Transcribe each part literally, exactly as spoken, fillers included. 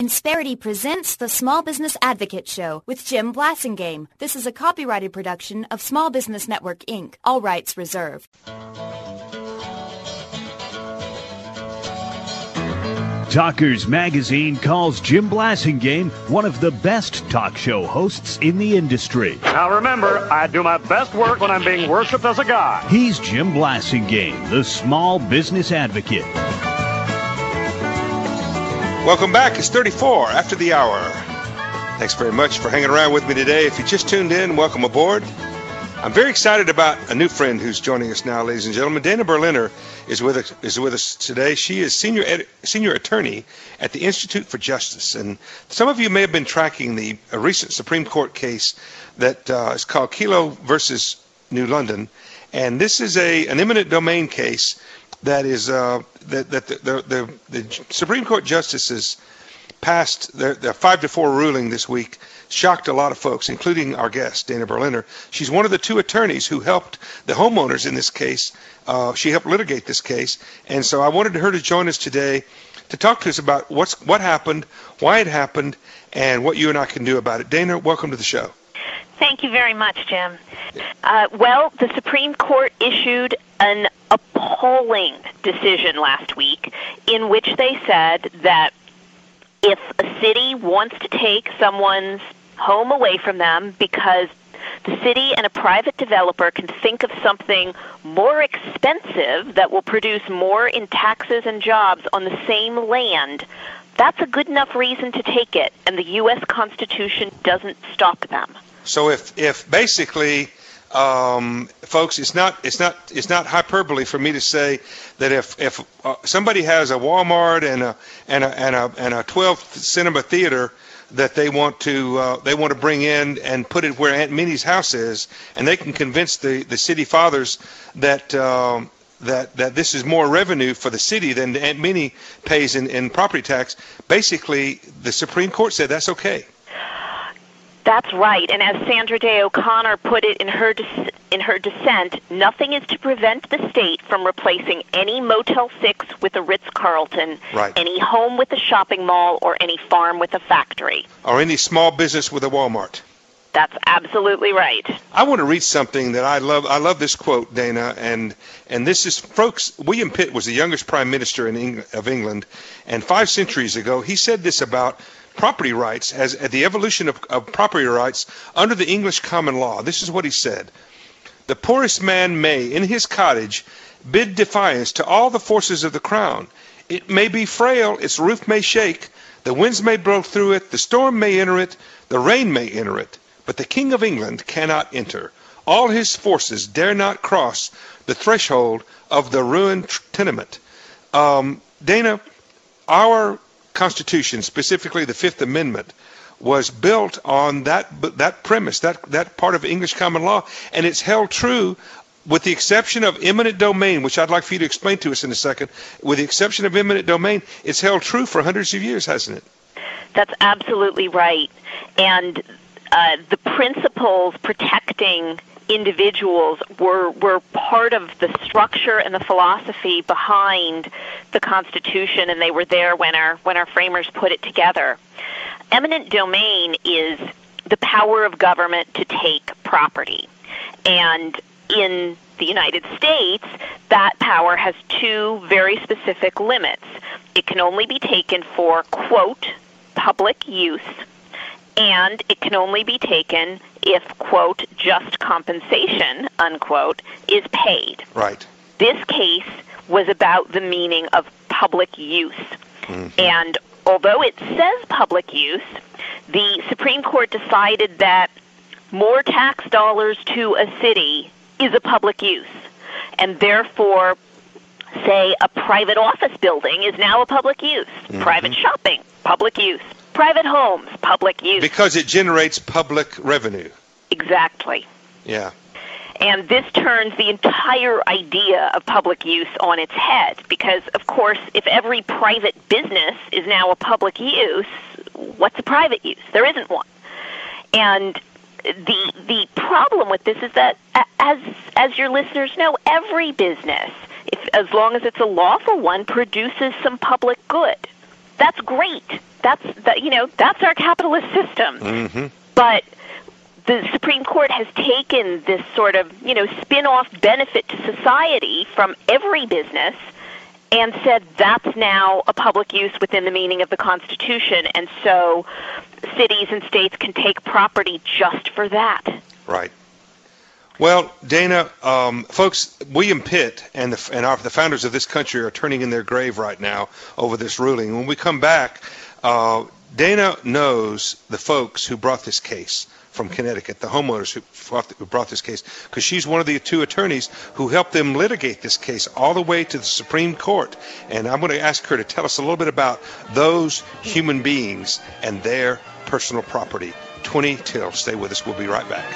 Insperity presents the Small Business Advocate Show with Jim Blasingame. This is a copyrighted production of Small Business Network, Incorporated. All rights reserved. Talkers Magazine calls Jim Blasingame one of the best talk show hosts in the industry. Now remember, I do my best work when I'm being worshipped as a god. He's Jim Blasingame, the Small Business Advocate. Welcome back. It's thirty-four after the hour. Thanks very much for hanging around with me today. If you just tuned in, welcome aboard. I'm very excited about a new friend who's joining us now, ladies and gentlemen. Dana Berliner is with us, is with us today. She is senior ed, senior attorney at the Institute for Justice. And some of you may have been tracking the a recent Supreme Court case that uh, is called Kelo versus New London. And this is a an eminent domain case that is uh, that, that the, the, the, the Supreme Court justices passed their, their five to four ruling this week. Shocked a lot of folks, including our guest, Dana Berliner. She's one of the two attorneys who helped the homeowners in this case. Uh, she helped litigate this case. And so I wanted her to join us today to talk to us about what's what happened, why it happened, and what you and I can do about it. Dana, welcome to the show. Thank you very much, Jim. Uh, well, the Supreme Court issued an appalling decision last week in which they said that if a city wants to take someone's home away from them because the city and a private developer can think of something more expensive that will produce more in taxes and jobs on the same land, that's a good enough reason to take it, and the U S Constitution doesn't stop them. So if, if basically, um, folks, it's not it's not it's not hyperbole for me to say that if if uh, somebody has a Walmart and a and a and a and a twelve cinema theater that they want to uh, they want to bring in and put it where Aunt Minnie's house is, and they can convince the, the city fathers that um, that that this is more revenue for the city than Aunt Minnie pays in, in property tax. Basically, the Supreme Court said that's okay. That's right, and as Sandra Day O'Connor put it in her dis- in her dissent, nothing is to prevent the state from replacing any Motel six with a Ritz-Carlton, right, any home with a shopping mall, or any farm with a factory. Or any small business with a Walmart. That's absolutely right. I want to read something that I love. I love this quote, Dana, and and this is, folks, William Pitt was the youngest prime minister in Eng- of England, and five centuries ago he said this about property rights, as at the evolution of, of property rights under the English common law. This is what he said: "The poorest man may, in his cottage, bid defiance to all the forces of the crown. It may be frail, its roof may shake, the winds may blow through it, the storm may enter it, the rain may enter it, but the King of England cannot enter. All his forces dare not cross the threshold of the ruined tenement." Um, Dana, our Constitution, specifically the Fifth Amendment, was built on that that premise, that that part of English common law, and it's held true with the exception of eminent domain, which I'd like for you to explain to us in a second. With the exception of eminent domain, it's held true for hundreds of years, hasn't it? That's absolutely right. And uh, the principles protecting individuals were were part of the structure and the philosophy behind the Constitution, and they were there when our when our framers put it together. Eminent domain is the power of government to take property, and in the United States, that power has two very specific limits. It can only be taken for, quote, public use, and it can only be taken if, quote, just compensation, unquote, is paid. Right. This case was about the meaning of public use. Mm-hmm. And although it says public use, the Supreme Court decided that more tax dollars to a city is a public use. And therefore, say, a private office building is now a public use. Mm-hmm. Private shopping, public use. Private homes, public use. Because it generates public revenue. Exactly. Yeah. And this turns the entire idea of public use on its head, because, of course, if every private business is now a public use, what's a private use? There isn't one. And the the problem with this is that, as as your listeners know, every business, if as long as it's a lawful one, produces some public good. that's great. That's that, you know, that's our capitalist system. Mm-hmm. But the Supreme Court has taken this sort of, you know, spin-off benefit to society from every business and said that's now a public use within the meaning of the Constitution, and so cities and states can take property just for that. Right. Well, Dana, um, folks, William Pitt and, the, and our, the founders of this country are turning in their grave right now over this ruling. When we come back, uh, Dana knows the folks who brought this case from Connecticut, the homeowners who, who brought this case, because she's one of the two attorneys who helped them litigate this case all the way to the Supreme Court. And I'm going to ask her to tell us a little bit about those human beings and their personal property. twenty till. Stay with us. We'll be right back.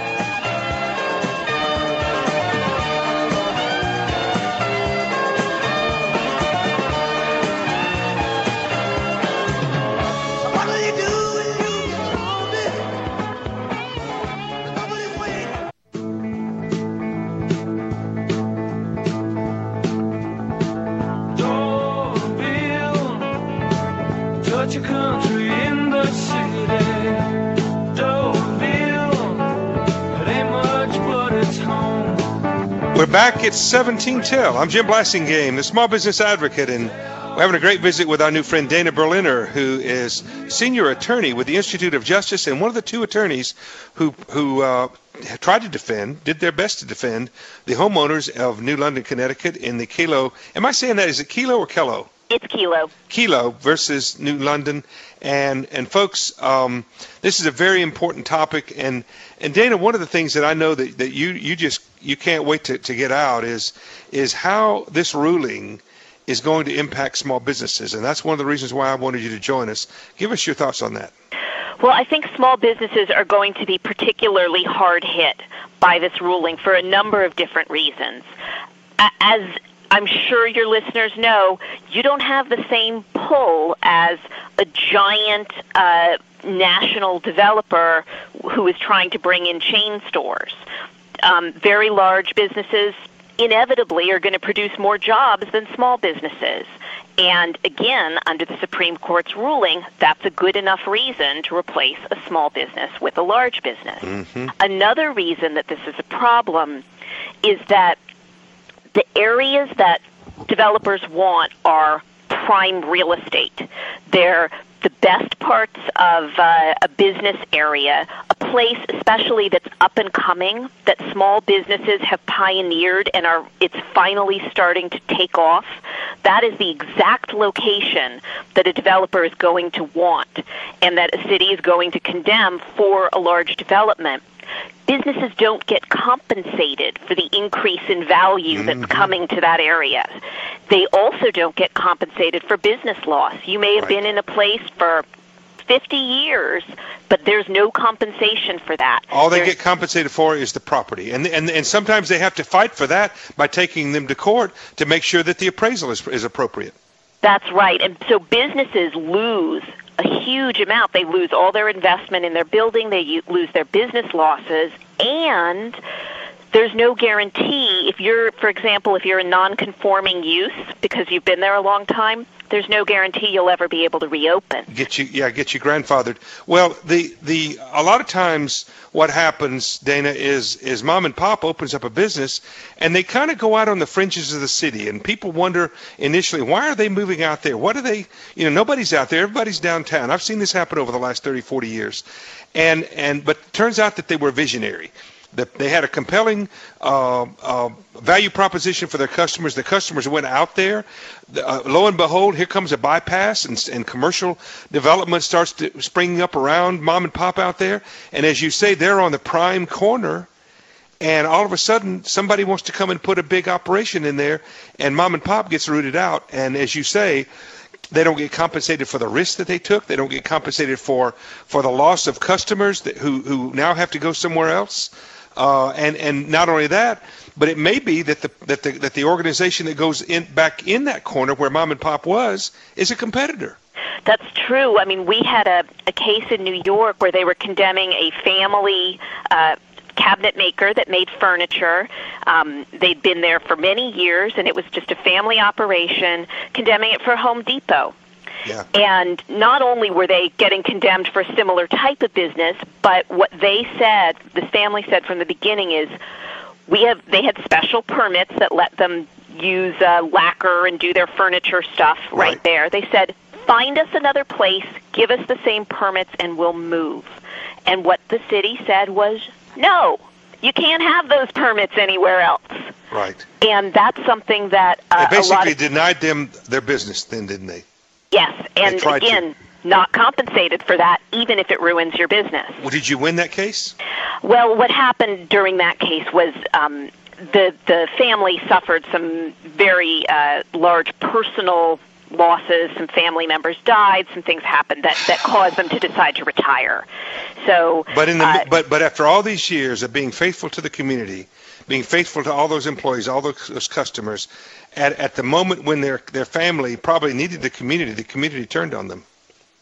We're back at seventeen till. I'm Jim Blasingame, the Small Business Advocate, and we're having a great visit with our new friend Dana Berliner, who is senior attorney with the Institute of Justice and one of the two attorneys who who uh, tried to defend, did their best to defend, the homeowners of New London, Connecticut in the Kelo. Am I saying that? Is it Kelo or Kello? It's Kelo. Kelo versus New London. And and folks, um, this is a very important topic. And, and Dana, one of the things that I know that, that you, you just you can't wait to, to get out is is how this ruling is going to impact small businesses. And that's one of the reasons why I wanted you to join us. Give us your thoughts on that. Well, I think small businesses are going to be particularly hard hit by this ruling for a number of different reasons. As I'm sure your listeners know, you don't have the same pull as a giant uh, national developer who is trying to bring in chain stores. Um, very large businesses inevitably are going to produce more jobs than small businesses. And again, under the Supreme Court's ruling, that's a good enough reason to replace a small business with a large business. Mm-hmm. Another reason that this is a problem is that the areas that developers want are prime real estate. They're the best parts of uh, a business area, a place especially that's up and coming, that small businesses have pioneered and are it's finally starting to take off. That is the exact location that a developer is going to want and that a city is going to condemn for a large development. Businesses don't get compensated for the increase in value that's mm-hmm. coming to that area. They also don't get compensated for business loss. You may have right. been in a place for fifty years, but there's no compensation for that. All they there's, get compensated for is the property. And, and and sometimes they have to fight for that by taking them to court to make sure that the appraisal is, is appropriate. That's right. And so businesses lose a huge amount. They lose all their investment in their building. They lose their business losses. And there's no guarantee. If you're, for example, if you're a non-conforming use because you've been there a long time, there's no guarantee you'll ever be able to reopen. Get you, yeah, get you grandfathered. Well, the the a lot of times what happens, Dana, is is mom and pop opens up a business, and they kind of go out on the fringes of the city, and people wonder initially, why are they moving out there? What are they? You know, nobody's out there. Everybody's downtown. I've seen this happen over the last thirty, forty years, and and but it turns out that they were visionary. That they had a compelling uh, uh, value proposition for their customers. The customers went out there. Uh, lo and behold, here comes a bypass, and, and commercial development starts to, springing up around mom and pop out there. And as you say, they're on the prime corner. And all of a sudden, somebody wants to come and put a big operation in there, and mom and pop gets rooted out. And as you say, they don't get compensated for the risk that they took. They don't get compensated for, for the loss of customers that, who, who now have to go somewhere else. Uh, and and not only that, but it may be that the that the that the organization that goes in back in that corner where mom and pop was is a competitor. That's true. I mean, we had a, a case in New York where they were condemning a family uh, cabinet maker that made furniture. Um, they'd been there for many years, and it was just a family operation, condemning it for Home Depot. Yeah. And not only were they getting condemned for a similar type of business, but what they said, this family said from the beginning is, we have they had special permits that let them use uh, lacquer and do their furniture stuff right, right there. They said, find us another place, give us the same permits, and we'll move. And what the city said was, no, you can't have those permits anywhere else. Right. And that's something that uh, they basically a lot of, denied them their business then, didn't they? Yes, and again, to. not compensated for that, even if it ruins your business. Well, did you win that case? Well, what happened during that case was um, the the family suffered some very uh, large personal losses. Some family members died. Some things happened that, that caused them to decide to retire. So, but in the uh, but but after all these years of being faithful to the community, being faithful to all those employees, all those, those customers, at at the moment when their their family probably needed the community, the community turned on them.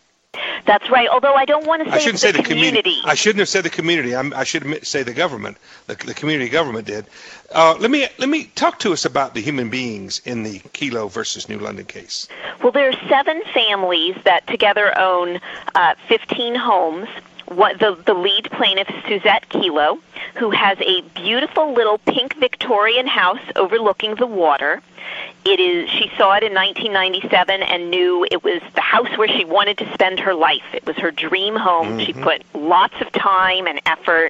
That's right. Although I don't want to say I shouldn't the say the community. community. I shouldn't have said the community. I'm, I should admit, say the government. The, the community government did. Uh, let me let me talk to us about the human beings in the Kelo versus New London case. Well, there are seven families that together own uh, fifteen homes. What the the lead plaintiff, Suzette Kelo, who has a beautiful little pink Victorian house overlooking the water. It is. She saw it in nineteen ninety-seven and knew it was the house where she wanted to spend her life. It was her dream home. Mm-hmm. She put lots of time and effort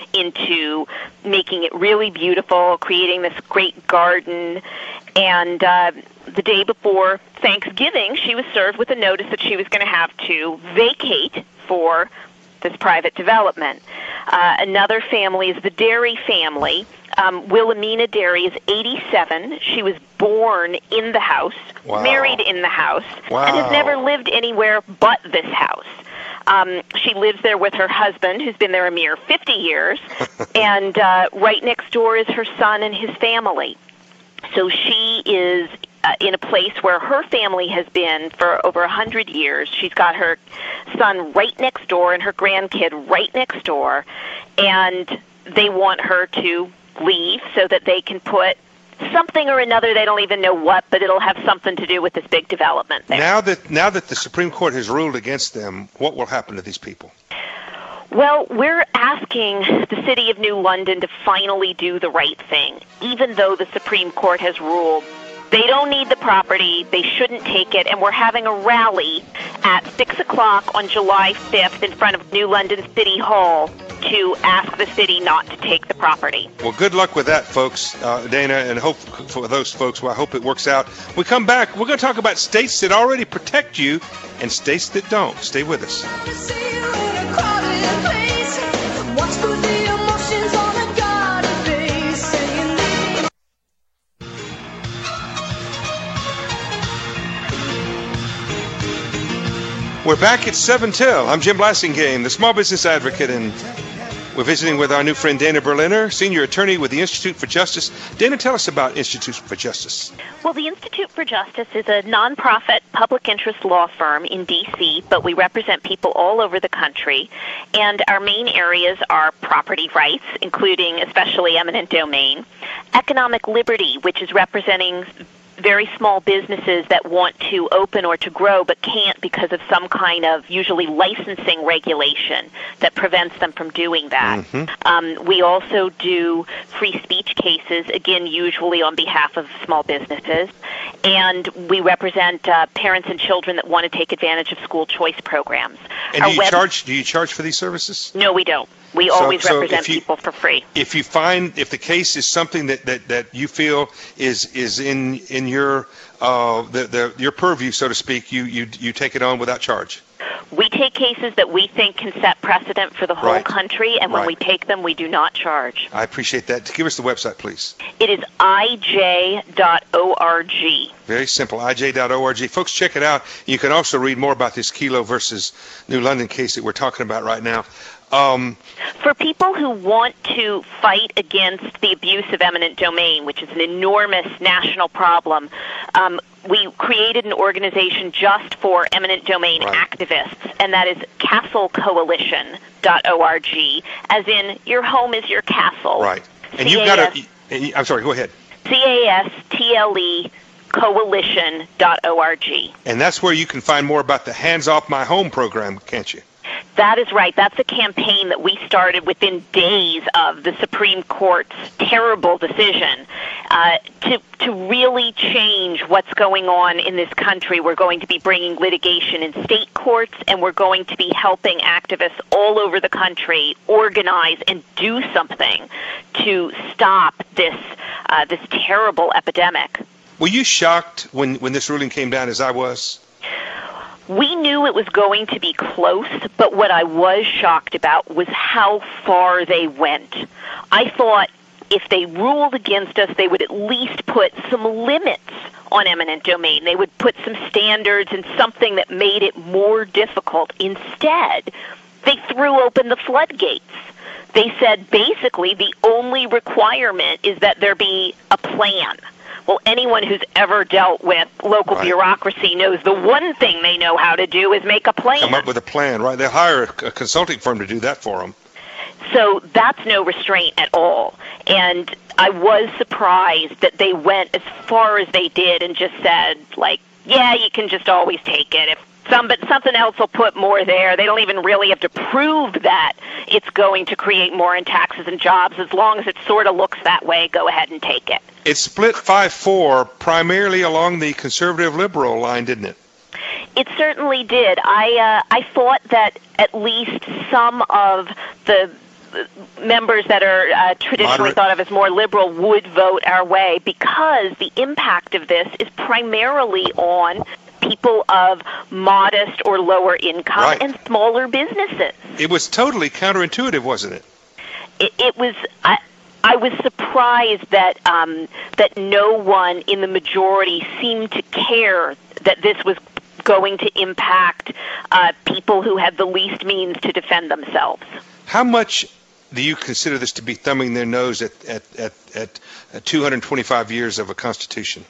into making it really beautiful, creating this great garden. And uh, the day before Thanksgiving, she was served with a notice that she was going to have to vacate for this private development. Uh, another family is the Derry family. Um, Wilhelmina Derry is eighty-seven. She was born in the house, wow. married in the house, wow. and has never lived anywhere but this house. Um, she lives there with her husband, who's been there a mere fifty years, and uh, right next door is her son and his family. So she is uh, in a place where her family has been for over one hundred years. She's got her son right next door and her grandkid right next door, and they want her to leave so that they can put something or another, they don't even know what, but it'll have something to do with this big development there. Now that now that the Supreme Court has ruled against them, what will happen to these people? Well, we're asking the City of New London to finally do the right thing, even though the Supreme Court has ruled they don't need the property, they shouldn't take it, and we're having a rally at six o'clock on July fifth in front of New London City Hall to ask the city not to take the property. Well, good luck with that, folks, uh, Dana, and hope for those folks, well, I hope it works out. When we come back, we're going to talk about states that already protect you and states that don't. Stay with us. We're back at seven till. I'm Jim Blasingame, the Small Business Advocate, and we're visiting with our new friend Dana Berliner, Senior Attorney with the Institute for Justice. Dana, tell us about Institute for Justice. Well, the Institute for Justice is a nonprofit public interest law firm in D C, but we represent people all over the country. And our main areas are property rights, including especially eminent domain, economic liberty, which is representing very small businesses that want to open or to grow but can't because of some kind of usually licensing regulation that prevents them from doing that. Mm-hmm. Um, we also do free speech cases, again, usually on behalf of small businesses. And we represent uh, parents and children that want to take advantage of school choice programs. And Our do you web- charge? Do you charge for these services? No, we don't. We So- always so represent if you- people for free. If you find, if the case is something that, that, that you feel is is in in your uh, the, the your purview, so to speak, you, you you take it on without charge. We take cases that we think can set precedent for the whole Right. country, and when Right. we take them, we do not charge. I appreciate that. Give us the website, please. It is I J dot org. Very simple, I J dot org. Folks, check it out. You can also read more about this Kelo versus New London case that we're talking about right now. Um, For people who want to fight against the abuse of eminent domain, which is an enormous national problem, um, we created an organization just for eminent domain Right. activists, and that is castle coalition dot org, as in your home is your castle. right. And you've got a... and you- I'm sorry, go ahead. C A S T L E coalition dot org. And that's where you can find more about the Hands Off My Home program, can't you? That is right. That's a campaign that we started within days of the Supreme Court's terrible decision uh, to to really change what's going on in this country. We're going to be bringing litigation in state courts, and we're going to be helping activists all over the country organize and do something to stop this uh, this terrible epidemic. Were you shocked when, when this ruling came down, as I was? We knew it was going to be close, but what I was shocked about was how far they went. I thought if they ruled against us, they would at least put some limits on eminent domain. They would put some standards and something that made it more difficult. Instead, they threw open the floodgates. They said basically the only requirement is that there be a plan. Well, anyone who's ever dealt with local right. bureaucracy knows the one thing they know how to do is make a plan. Come up with a plan, right? They'll hire a consulting firm to do that for them. So that's no restraint at all. And I was surprised that they went as far as they did and just said, like, yeah, you can just always take it. If some, but something else will put more there. They don't even really have to prove that it's going to create more in taxes and jobs. As long as it sort of looks that way, go ahead and take it. It split five four primarily along the conservative-liberal line, didn't it? It certainly did. I uh, I thought that at least some of the members that are uh, traditionally Moderate. thought of as more liberal would vote our way, because the impact of this is primarily on people of modest or lower income right. and smaller businesses. It was totally counterintuitive, wasn't it? It, it was. I, I was surprised that um, that no one in the majority seemed to care that this was going to impact uh, people who had the least means to defend themselves. How much do you consider this to be thumbing their nose at, at, at, at, at two hundred twenty-five years of a Constitution?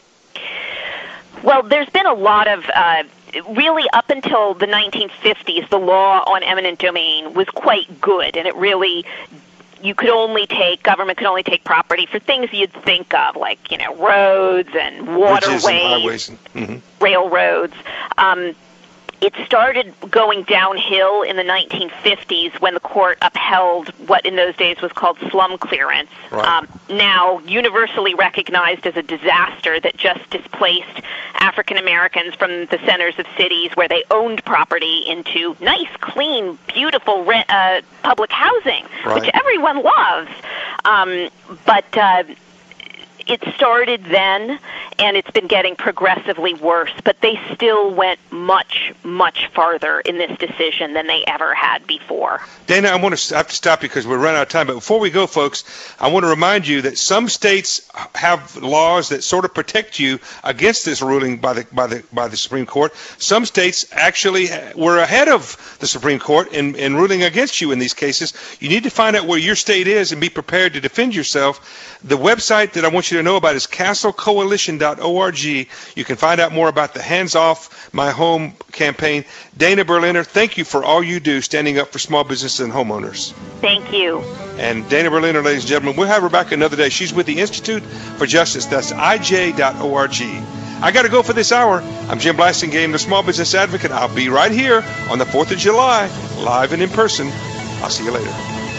Well, there's been a lot of, uh, really up until the nineteen fifties, the law on eminent domain was quite good, and it really, you could only take, government could only take property for things you'd think of, like, you know, roads and waterways, and highways and, mm-hmm. railroads. Um, It started going downhill in the nineteen fifties when the court upheld what in those days was called slum clearance, right. um, now universally recognized as a disaster that just displaced African Americans from the centers of cities where they owned property into nice, clean, beautiful rent, uh, public housing, right. which everyone loves. Um, but uh, it started then, and it's been getting progressively worse, but they still went much, much farther in this decision than they ever had before. Dana, I want to I have to stop you because we're running out of time, but before we go, folks, I want to remind you that some states have laws that sort of protect you against this ruling by the by the by the Supreme Court. Some states actually were ahead of the Supreme Court in, in ruling against you in these cases. You need to find out where your state is and be prepared to defend yourself. The website that I want you to know about is castle coalition dot org. You can find out more about the Hands Off My Home campaign. Dana Berliner, thank you for all you do standing up for small businesses and homeowners. Thank you. And Dana Berliner, ladies and gentlemen, we'll have her back another day. She's with the Institute for Justice. That's I J dot org. I got to go for this hour. I'm Jim Blasingame, the Small Business Advocate. I'll be right here on the fourth of July, live and in person. I'll see you later.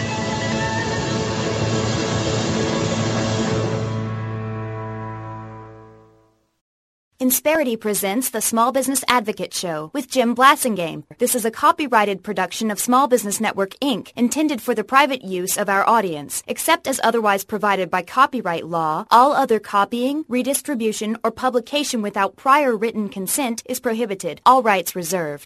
Insperity presents the Small Business Advocate Show with Jim Blasingame. This is a copyrighted production of Small Business Network, Incorporated, intended for the private use of our audience. Except as otherwise provided by copyright law, all other copying, redistribution, or publication without prior written consent is prohibited. All rights reserved.